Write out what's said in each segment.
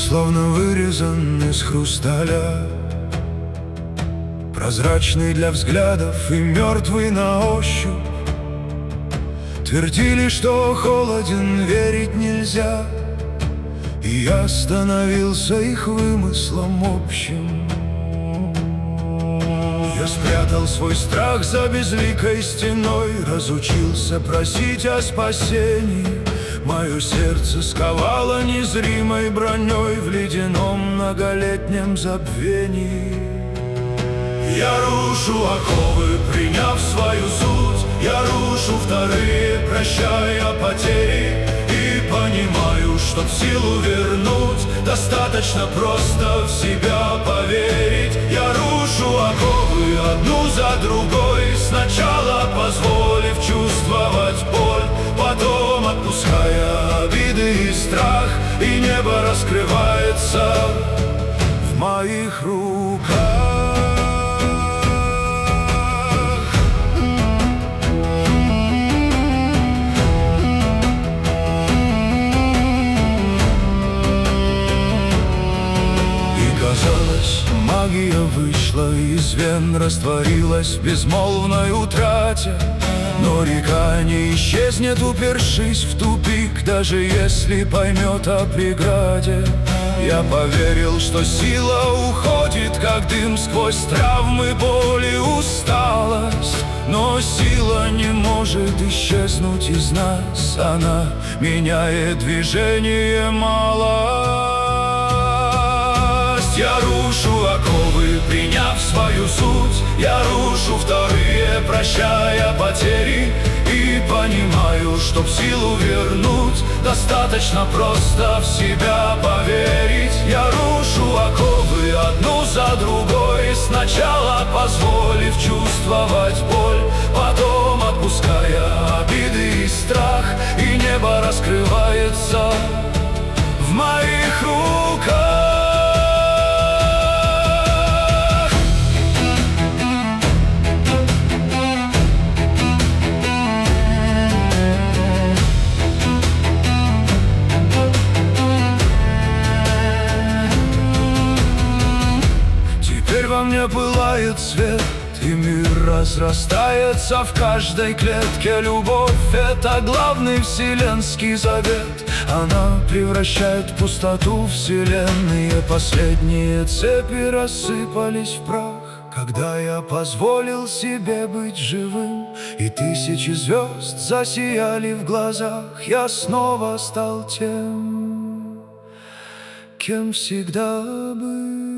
словно вырезан из хрусталя, прозрачный для взглядов и мертвый на ощупь. Твердили, что холоден, верить нельзя, и я становился их вымыслом общим. Я спрятал свой страх за безликой стеной, разучился просить о спасении. Мое сердце сковало незримой броней в ледяном многолетнем забвении. Я рушу оковы, приняв свою суть, я рушу вторые, прощая потери, и понимаю, чтоб силу вернуть, достаточно просто в себя поверить. Я рушу оковы одну за другой, сначала позволив чувствовать боль, потом отпуская обиды и страх, и небо раскрывается в моих руках. Казалось, магия вышла из вен, растворилась в безмолвной утрате. Но река не исчезнет, упершись в тупик, даже если поймет о преграде. Я поверил, что сила уходит, как дым сквозь травмы, боль и усталость. Но сила не может исчезнуть из нас, она меняет движение малость. Я рушу оковы, приняв свою суть, я рушу вторые, прощая потери, и понимаю, чтоб силу вернуть, достаточно просто в себя поверить. Я рушу оковы одну за другой, сначала позволив чувствовать боль, потом отпуская обиды и страх, и небо раскрывается в моих руках. Во мне пылает свет, и мир разрастается в каждой клетке. Любовь — это главный вселенский завет, она превращает пустоту вселенной. Последние цепи рассыпались в прах, когда я позволил себе быть живым, и тысячи звезд засияли в глазах. Я снова стал тем, кем всегда был.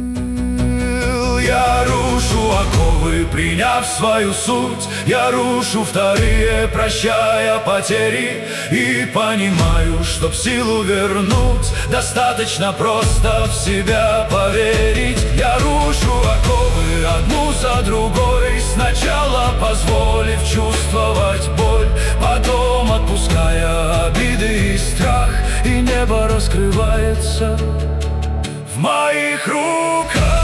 Я рушу оковы, приняв свою суть, я рушу вторые, прощая потери, и понимаю, чтоб силу вернуть, достаточно просто в себя поверить. Я рушу оковы одну за другой, сначала позволив чувствовать боль, потом отпуская обиды и страх, и небо раскрывается в моих руках.